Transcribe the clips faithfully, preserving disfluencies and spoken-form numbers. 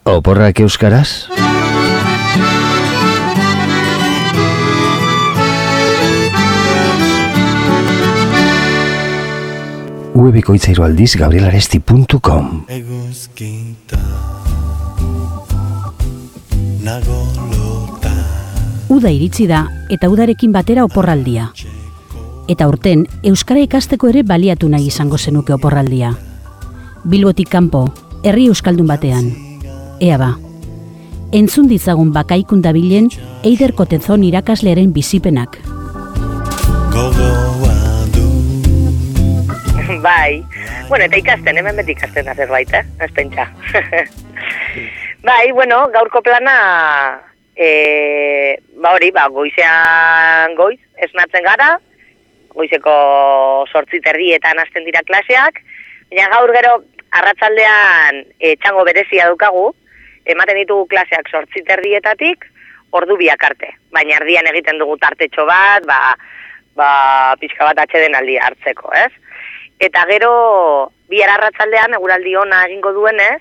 Oporrak euskaraz? webeko itzairu aldiz gabrielaresti puntu com. Uda iritsi da eta udarekin batera oporraldia. Eta urten, euskara ikasteko ere baliatu nahi izango zenuke oporraldia. Bilbotik kanpo, herri euskaldun batean. Ea ba, entzun ditzagun bakaikun dabilen Eider Kotezon irakaslearen bizipenak. Bai, bueno, eta ikasten, hemen beti ikasten da zerbait, eh? Ez pentsa. Bai, bueno, gaurko plana, e, ba hori, ba, goizean goiz, esnatzen gara, goizeko sortzi terdietan hasten dira klaseak, baina gaur gero, arratsaldean e, txango berezia daukagu, ematen ditugu klaseak sortzi terdietatik, ordu biak arte. Baina erdian egiten dugu tartetxo bat, ba, ba, pixka bat atxeden aldia hartzeko, ez? Eta gero, bihar arratsaldean eguraldi ona egingo duenez,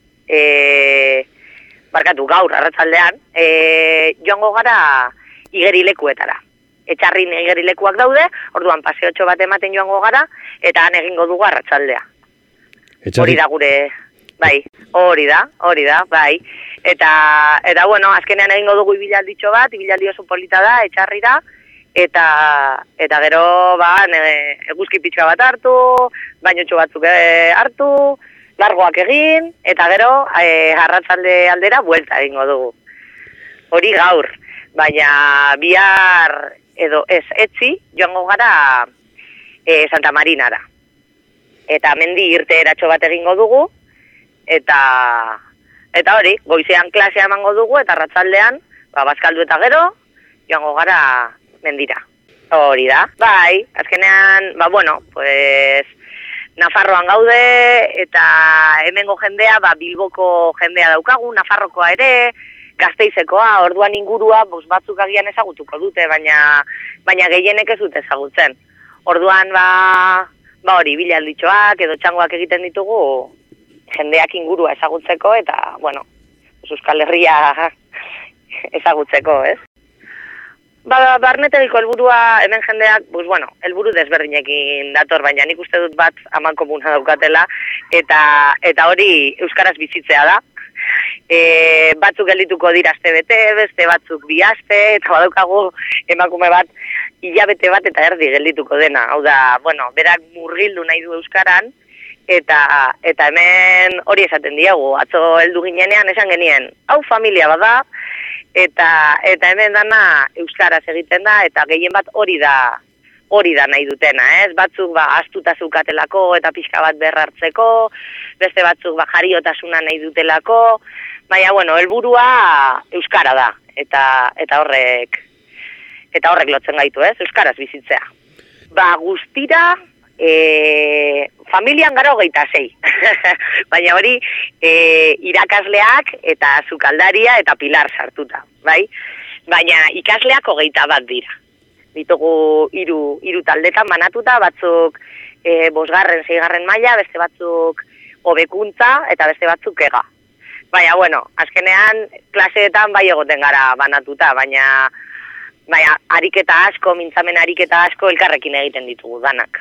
e, barkatu gaur arratsaldean, e, joango gara igerilekuetara. Etxarrin igerilekuak daude, orduan paseotxo bat ematen joango gara, eta han egingo dugu arratsaldea. Hori da gure, bai, hori da, hori da, bai. Eta, eta bueno, azkenean egingo dugu ibilalditxo bat, ibilaldi oso polita da, etxarrira, eta eta gero, ba, eguzki pixka bat hartu, bainotxo batzuk hartu, largoak egin, eta gero, e, arratsalde aldera, buelta egingo dugu. Hori gaur, baina bihar, edo ez, etzi, joango gara e, Santa Marinara. Eta mendi irte eratxo bat egingo dugu, eta eta hori, goizean klasea emango dugu, eta arratsaldean, ba, bazkaldu eta gero, joango gara mendira. Hori da, bai, azkenean, ba, bueno, pues, Nafarroan gaude, eta hemengo jendea, ba, Bilboko jendea daukagu, Nafarrokoa ere, Gasteizekoa, orduan ingurua, bos, batzuk agian ezagutuko dute, baina, baina gehienek ez dute ezagutzen. Orduan, ba, ba hori, bilalditxoak edo txangoak egiten ditugu jendeak ingurua ezagutzeko eta, bueno, Euskal Herria ezagutzeko, ez? Ba, barnetegiko helburua hemen jendeak, pues bueno, helburu desberdinekin dator, baina nik uste dut bat amankomuna daukatela, eta eta hori euskaraz bizitzea da. E, batzuk geldituko dira aste bete, beste batzuk bi aste, eta badaukagu emakume bat hilabete bat eta erdi geldituko dena. Hau da, bueno, berak murgildu nahi du euskaran, eta eta hemen hori esaten diegu, atzo heldu ginenean esan genien, hau familia bada, eta eta hemen dana euskaraz egiten da, eta gehien bat hori da hori da nahi dutena, ez? Batzuk ba astuta zukatelako eta pixka bat berrartzeko, beste batzuk ba jariotasuna nahi dutelako, baina bueno, helburua euskara da, eta eta horrek eta horrek lotzen gaitu, ez? Euskaraz bizitzea. Ba, guztira e, familian gara hogeita sei. Baina hori e, irakasleak eta sukaldaria eta pilar sartuta, bai? Baina ikasleak hogeita bat dira. Ditugu hiru hiru taldetan banatuta, batzuk e, bosgarren, seigarren maila, beste batzuk hobekuntza eta beste batzuk ega. Baina, bueno, azkenean klaseetan bai egoten gara banatuta, baina, baina ariketa asko, mintzamen ariketa asko elkarrekin egiten ditugu danak.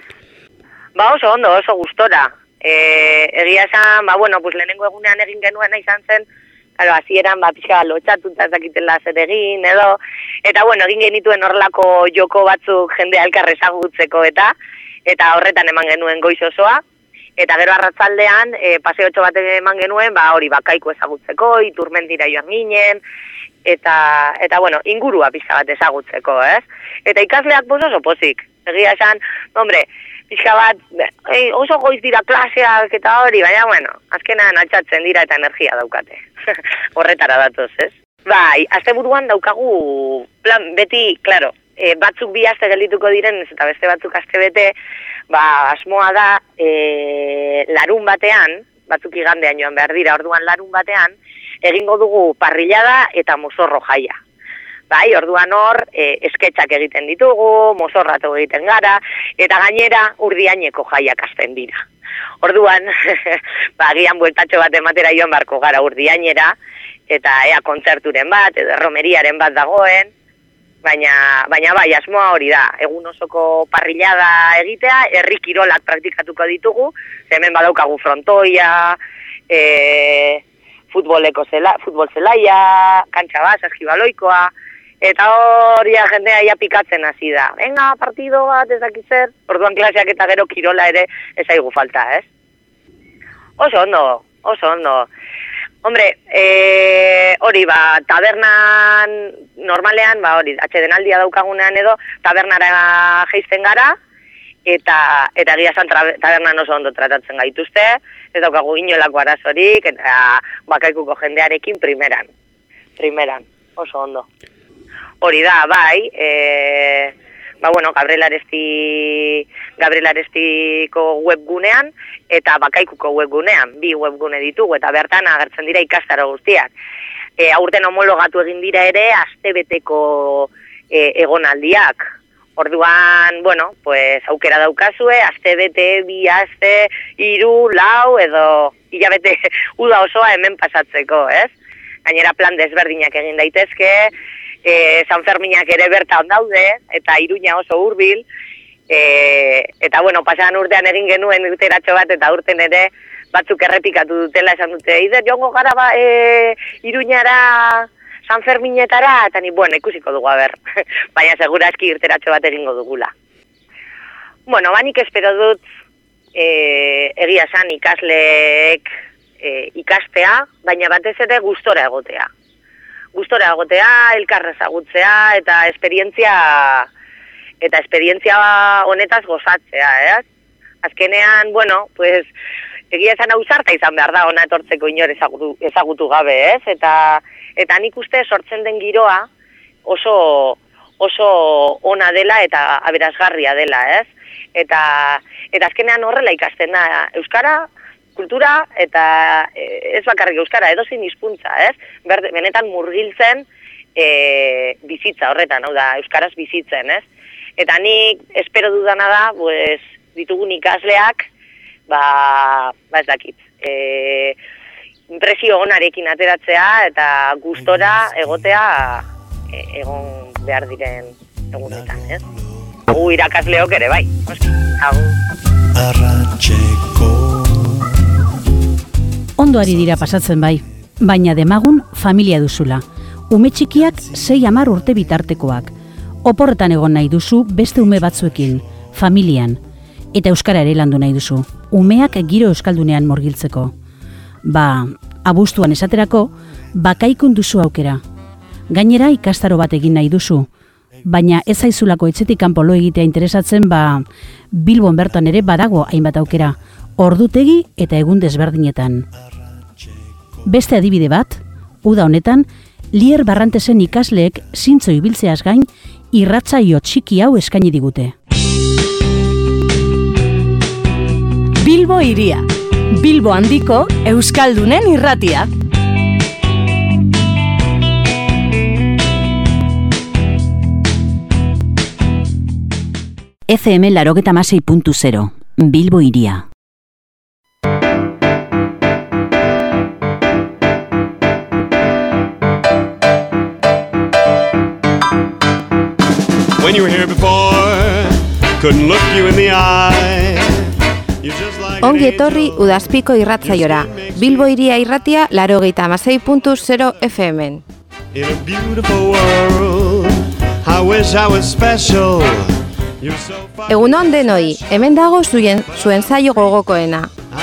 Ba oso ondo, oso gustora. E, egia esan, ba bueno, pues lehenengo egunean egin genuena izan zen, claro, hasieran ba pixka lotxatuta ez dakitela zer egin edo, eta bueno, egin genituen horrelako joko batzuk jendea elkar ezagutzeko eta eta horretan eman genuen goiz osoa, eta gero arratsaldean e, paseotxo bat eman genuen, ba hori bakaiko ezagutzeko, Iturmendira joan ginen, eta eta bueno, ingurua pixka bat ezagutzeko, ez? Eta ikasleak pues oso pozik. Egia esan, hombre, pixka bat, ei, oso goiz dira klaseak eta hori, baina, bueno, azkenan altxatzen dira eta energia daukate. Horretara datoz, ez? Bai, asteburuan daukagu plan beti, claro, e, batzuk bi aste geldituko diren, eta beste batzuk aste bete, ba, asmoa da, e, larun batean, batzuk igandean joan behar dira, orduan larun batean, egingo dugu parrillada eta mozorro jaia. Bai, orduan hor, e, esketxak egiten ditugu, mozorratu egiten gara, eta gainera urdiaineko jaiak hasten dira. Orduan, ba, gian bueltatxo bat ematera joan barko gara Urdiainera, eta ea kontzerturen bat, edo romeriaren bat dagoen, baina, baina bai, asmoa hori da, egun osoko parrillada egitea, herri kirolak praktikatuko ditugu, hemen badaukagu frontoia, e, futboleko zela, futbol zelaia, kantxa bat, eskibaloikoa, eta hori jendea ia pikatzen hasi da. Venga, partido bat, ez dakit zer, orduan klaseak eta gero kirola ere ez aigu falta, ez? Oso ondo, oso ondo. Hombre, e, hori ba, tabernan normalean, ba hori, atxedenaldia daukagunean edo, tabernara geizten gara, eta eta egia esan tabernan oso ondo tratatzen gaituzte, ez daukagu inolako arazorik, eta bakaikuko jendearekin primeran. Primeran, oso ondo. Hori da, bai, e, ba bueno, Gabriel Aresti, Gabriel Arestiko webgunean, eta bakaikuko webgunean, bi webgune ditugu, eta bertan agertzen dira ikastaro guztiak. E, aurten homologatu egin dira ere, astebeteko e, egonaldiak. Orduan, bueno, pues aukera daukazue, astebete, bi aste, hiru, lau, edo hilabete uda osoa hemen pasatzeko, ez? Gainera plan desberdinak egin daitezke, e, San Ferminak ere bertan daude, eta Iruña oso hurbil, e, eta bueno, pasadan urtean egin genuen urteratxo bat, eta urten ere batzuk errepikatu dutela, esan dute, ider, jongo gara ba, e, Iruñara San Ferminetara, eta ni, bueno, ikusiko dugu, a ber, baina segura eski irteratxo bat egingo dugula. Bueno, banik espero dut, e, egia esan ikasleek e, ikastea, baina batez ere gustora egotea. Gustora egotea, elkarra ezagutzea, eta esperientzia, eta esperientzia honetaz gozatzea, ez? Azkenean, bueno, pues, egia esan ausarta izan behar da, ona etortzeko inor ezagutu, ezagutu gabe, ez? Eta Eta nik uste sortzen den giroa oso, oso ona dela eta aberasgarria dela, ez? Eta, eta azkenean horrela ikasten da euskara, kultura, eta ez bakarrik euskara, edozein hizkuntza, ez? Berde, benetan murgiltzen e, bizitza horretan, hau da, euskaraz bizitzen, ez? Eta nik espero dudana da, pues, ditugun ikasleak, ba, ba ez dakit, e, impresio onarekin ateratzea eta gustora egotea e, egon behar diren egunetan, ez? Agu irakasleok ere, bai. Agu. Ondo ari dira pasatzen bai, baina demagun familia duzula. Ume txikiak sei hamar urte bitartekoak. Oporretan egon nahi duzu beste ume batzuekin, familian. Eta euskara ere landu nahi duzu, umeak giro euskaldunean murgiltzeko. Ba, abuztuan esaterako, bakaikun duzu aukera. Gainera ikastaro bat egin nahi duzu, baina ez zaizulako etxetik kanpo lo egitea interesatzen, ba, Bilbon bertan ere badago hainbat aukera, ordutegi eta egun desberdinetan. Beste adibide bat, uda honetan, Lier Barrantesen ikasleek zintzo ibiltzeaz gain, irratsaio txiki hau eskaini digute. Bilbo hiria. Bilbo handiko euskaldunen irratia. F M laurogeita hamasei puntu zero, Bilbo hiria. When you were here before, couldn't look you in the eye. Ongi etorri Udazpiko irratzaiora, Bilbo hiria irratia laurogeita hamasei puntu zero F M-en. Egunon denoi, hemen dago zuen, zuen zaio gogokoena.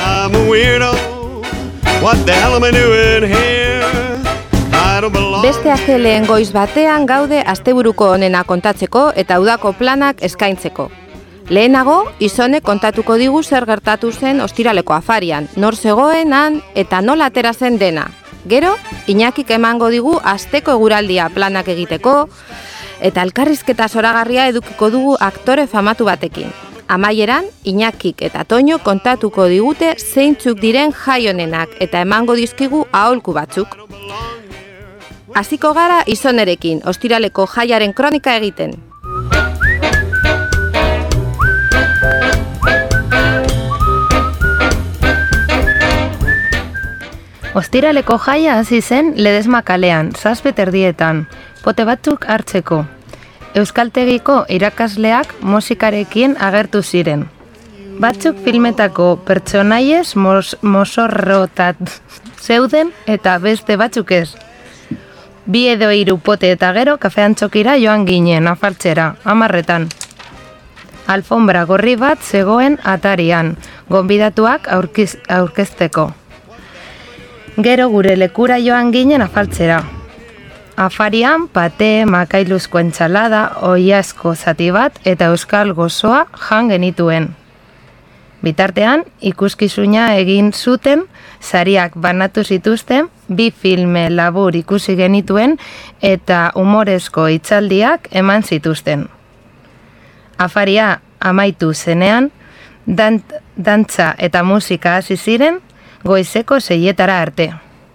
Beste asteleen goiz batean gaude asteburuko onena kontatzeko eta udako planak eskaintzeko. Lehenago, Izone kontatuko digu zer gertatu zen ostiraleko afarian, nor zegoen han eta nola atera zen dena. Gero, Iñakik emango digu asteko eguraldia planak egiteko, eta elkarrizketa zoragarria edukiko dugu aktore famatu batekin. Amaieran, Iñakik eta Toño kontatuko digute zeintzuk diren jai honenak eta emango dizkigu aholku batzuk. Hasiko gara Izonerekin, ostiraleko jaiaren kronika egiten. Ostiraleko jaia hasi zen Ledesma kalean, zazpit erdietan, pote batzuk hartzeko. Euskaltegiko irakasleak musikarekin agertu ziren. Batzuk filmetako pertsonaiez mos, mosorrotat zeuden eta beste batzuk ez. Bi edo hiru pote eta gero kafean txokira joan ginen afaltzera, hamarretan. Alfombra gorri bat zegoen atarian, gonbidatuak aurkiz, aurkezteko. Gero gure lekura joan ginen afaltzera. Afarian pate, makailuzko entsalada, oiazko zati bat eta euskal gozoa jan genituen. Bitartean, ikuskizuna egin zuten, sariak banatu zituzten, bi filme labur ikusi genituen eta humorezko hitzaldiak eman zituzten. Afaria amaitu zenean, dant, dantza eta musika hasi ziren, goizeko seietara arte.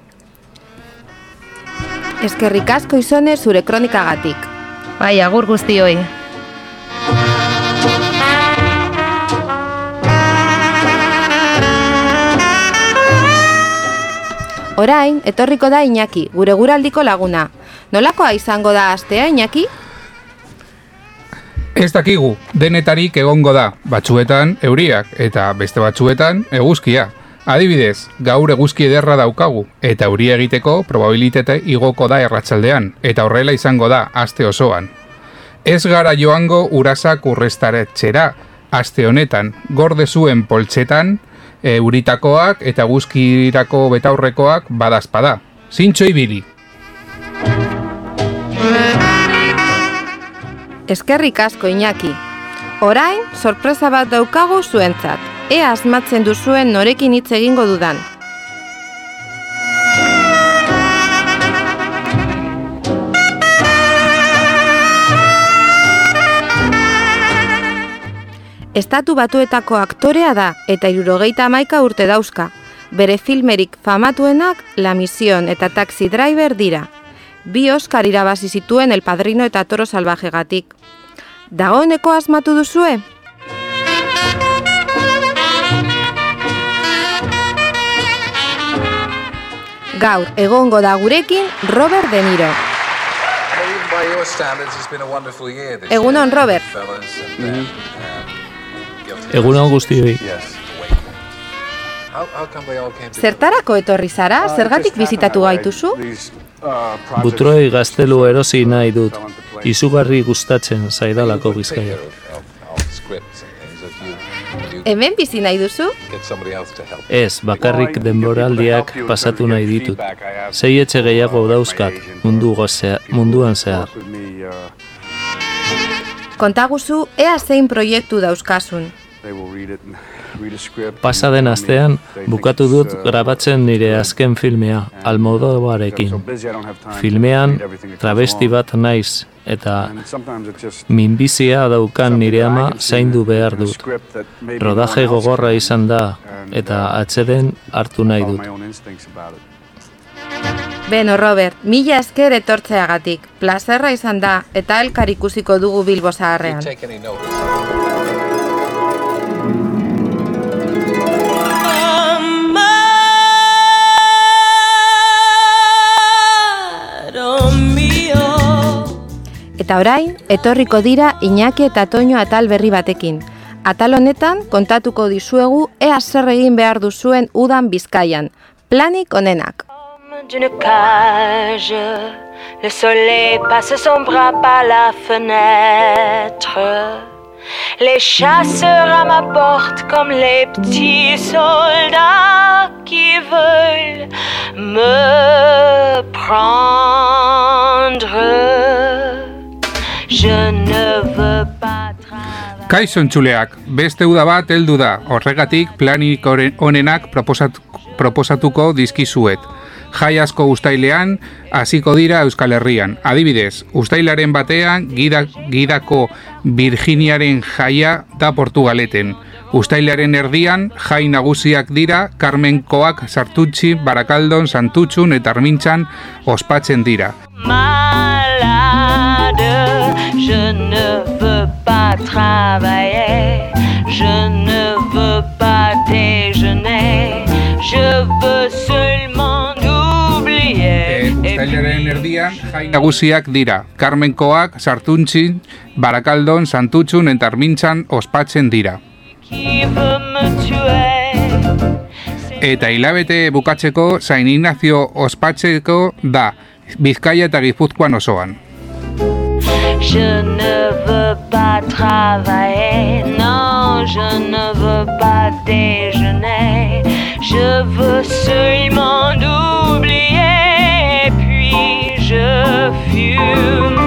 Eskerrik asko Izone zure kronikagatik. Bai, agur guztioi. Orain, etorriko da Iñaki, gure guraldiko laguna. Nolakoa izango da astea, Iñaki? Ez dakigu, denetarik egongo da, batzuetan euriak eta beste batzuetan eguzkia. Adibidez, gaur eguzki ederra daukagu eta euria egiteko probabilitate igoko da erratsaldean eta horrela izango da aste osoan. Ez gara joango urasak urrestaretxera, aste honetan, gorde zuen poltsetan, euritakoak eta eguzkirako betaurrekoak badazpada. Zintxo ibili! Eskerrik asko Iñaki. Orain, sorpresa bat daukagu zuentzat. Ea asmatzen duzuen norekin hitz egingo dudan. Estatu Batuetako aktorea da eta hirurogeita hamaika urte dauzka. Bere filmerik famatuenak La Misión eta Taxi Driver dira. Bi Oscar irabazi zituen El Padrino eta Toro Salvajegatik. Dagoeneko asmatu duzue? Gaur egongo da gurekin Robert De Niro. Egunon, Robert. Egunon guztioi. Zertarako etorri zara? Zergatik bizitatu gaituzu? Butroi gaztelu erosi nahi dut. Izugarri gustatzen zaidalako Bizkaia. Hemen bizi nahi duzu? Ez, bakarrik denboraldiak pasatu nahi ditut. Sei etxe gehiago dauzkat mundu gozea, munduan zehar. Kontaguzu, ea zein proiektu dauzkasun. Pasa den astean, bukatu dut grabatzen nire azken filmea, Almodovarekin. Filmean, travesti bat naiz, eta minbizia daukan nire ama zaindu behar dut. Rodaje gogorra izan da, eta atseden hartu nahi dut. Beno, Robert, mila esker etortzeagatik. Plazerra izan da, eta elkar ikusiko dugu Bilbo Zaharrean. Eta orain, etorriko dira Iñaki eta Toño atal berri batekin. Atal honetan, kontatuko dizuegu ea zer egin behar duzuen udan Bizkaian. Planik onenak. D'une cage, le soleil passe son bras par la fenêtre. Les chasseurs à ma porte comme les petits soldats qui veulent me prendre. Je ne veux pas travailler. Kaixo entzuleak, beste uda bat heldu da, horregatik planik onenak proposat, proposatuko dizkizuet. Jai asko uztailean, hasiko dira Euskal Herrian. Adibidez, uztailaren batean, gida, gidako Virginiaren jaia da Portugaleten. Uztailaren erdian, jai nagusiak dira, Karmenkoak Sartutxi, Barakaldon, Santutxun eta Armintzan ospatzen dira. Malade, je ne veux pas travailler, je ne veux pas déjeuner, je veux seulement Irailaren erdian jai nagusiak dira. Karmenkoak, Sartuntzin, Barakaldon, Santutxun eta Armintzan ospatzen dira. Eta hilabete bukatzeko San Ignacio ospatzeko da, Bizkaia eta Gipuzkoan osoan. Je ne veux pas travailler, non, je ne veux pas déjeuner. Je veux seulement oublier, puis je fume.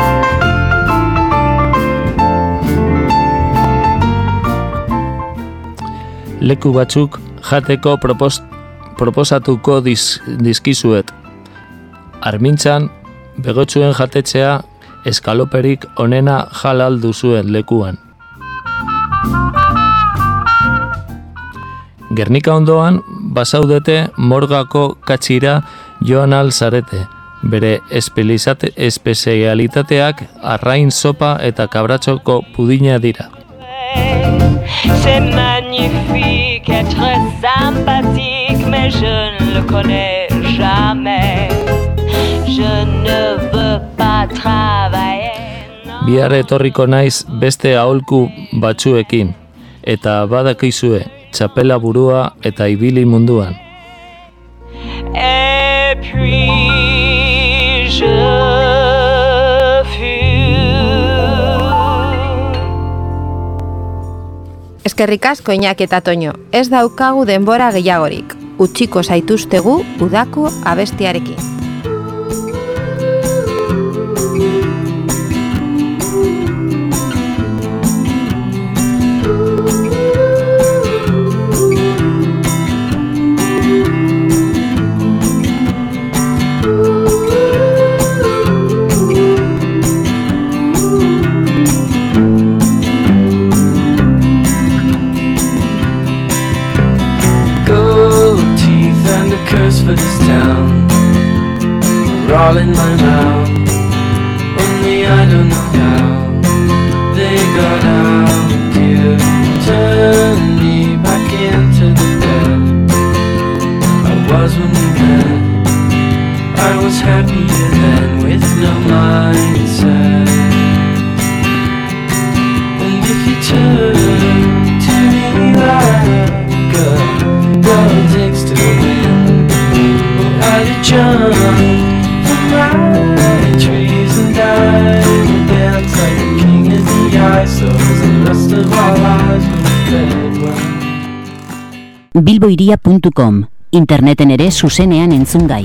Leku batzuk jateko propos, proposatuko diz, dizkizuet. Armintzan, begotzuen jatetzea eskaloperik onena halal duzuen lekuan. Gernika ondoan, basaudete morgako katxira joan al zarete. Bere espezialitateak arrain sopa eta kabratxoko pudina dira. C'est magnifique, être sympathique, mais je ne le connais jamais. Je ne veux pas travailler. Bihar etorriko naiz beste aholku batzuekin, eta badakizue, txapela burua eta ibili munduan. Et puis je Eskerrik asko Iñaki eta Toño, ez daukagu denbora gehiagorik. Utziko zaituztegu udako abestiarekin. For this town, we're all in my mouth. Only I don't know how they got out here. Turn me back into the bed I was when we met. I was happier then with no mindset. And if you turn to me like a girl takes to the wind, I'd jump from my trees and die and dance like a king in the ice. So the rest of our lives will be bilboiria puntu com, interneten ere zuzenean entzungai.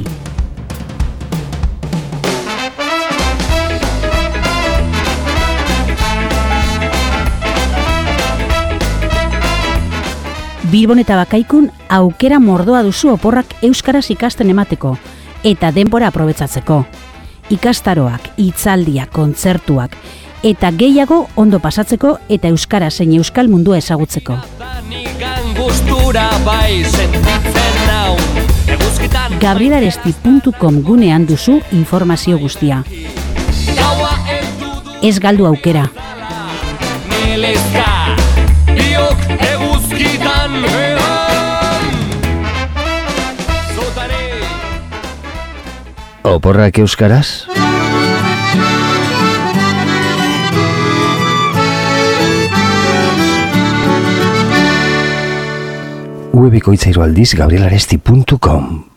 Bilbon eta Bakaikun aukera mordoa duzu oporrak euskaraz ikasten emateko eta denbora aprobetsatzeko. Ikastaroak, hitzaldiak, kontzertuak eta gehiago ondo pasatzeko eta euskara zein euskal mundua ezagutzeko. gabrielaresti puntu com gunean duzu informazio guztia. Ez galdu aukera. Oporrak euskaraz? webikoitza hiru aldiz gabrielaresti puntu com